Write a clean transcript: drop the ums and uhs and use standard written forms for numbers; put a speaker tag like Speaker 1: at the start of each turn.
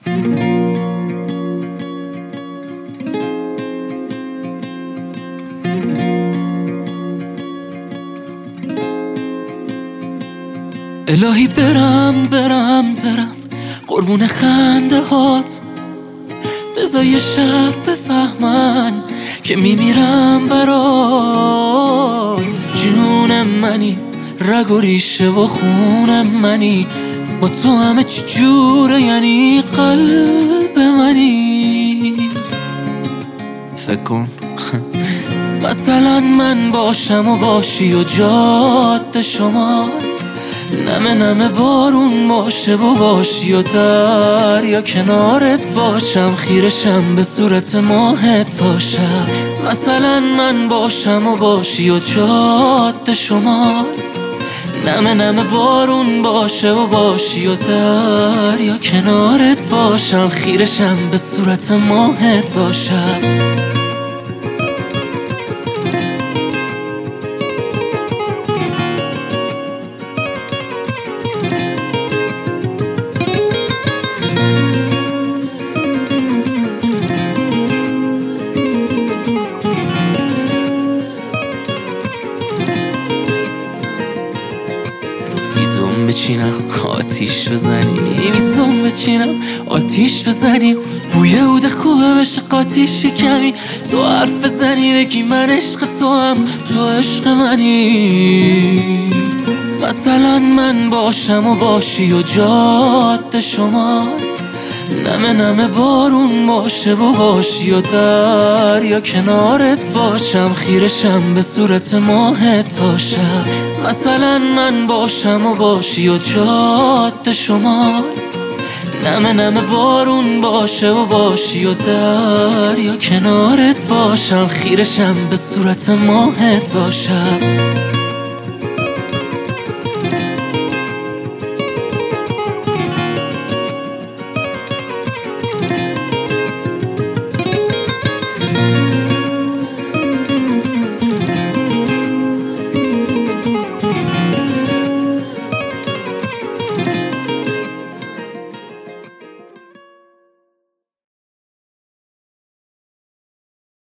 Speaker 1: الهی برم برم برم قربون خنده هات، بذار یه شب بفهمن که میمیرم برات. جون منی، رگ و ریشه و خون منی، با تو همه چی جوره، یعنی قلب منی. فکر کن مثلا من باشم و باشی و جاده شما نمه نمه بارون باشه و باشی و دریا کنارت باشم، خیرشم به صورت ماه تا شب. مثلا من باشم و باشی و جاده شما نمه نمه بارون باشه و باشی و دریا کنارت باشم، خیرشم به صورت ماه تا شب. بچینم آتیش بزنیم، میزون بچینم آتیش بزنیم، بوی عود خوبه بشه قاتیش کمی، تو حرف بزنی بگی من عشق تو هم تو عشق منی. مثلا من باشم و باشی و جاده شما نمه نمه بارون باشه و باشی و دریا کنارت باشم، خیرشم به صورت ماه تا شب. مثلا من باشم و باشی و جاده شما نمه نمه بارون باشه و باشی و دریا کنارت باشم، خیرشم به صورت ماه تا شب.